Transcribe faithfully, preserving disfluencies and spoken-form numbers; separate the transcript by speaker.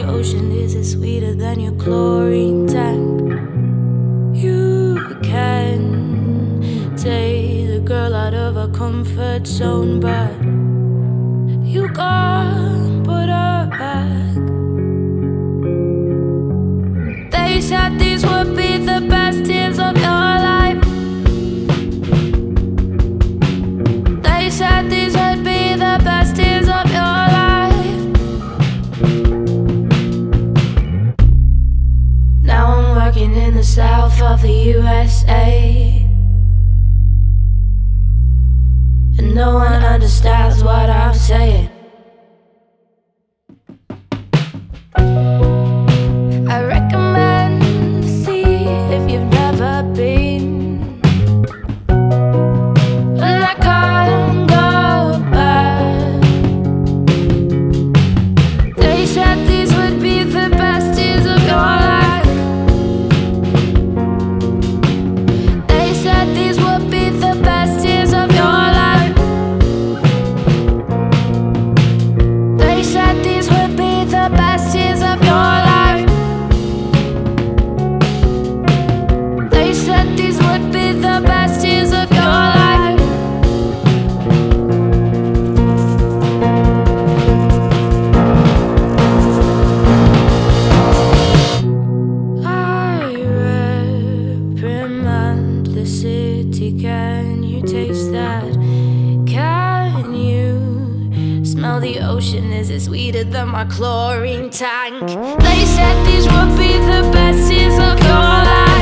Speaker 1: ocean, is it sweeter than your chlorine tank? You can take the girl out of her comfort zone, but you can't put her back. They said these would be the best years of your life. They said these would be the best years of your life. Now I'm working in the south of the U S A, and no one understands what I'm saying. I recommend to see if you've never been, but I can't go back. They said these would be the best years of your life. They said these would be the best years of your life. They said these would be the best years of your life. They said these would be the best years of your life. I reprimand the city. Can you taste that? Can you smell the ocean? Is it sweeter than my chlorine tank? They said these would be the best years of your life.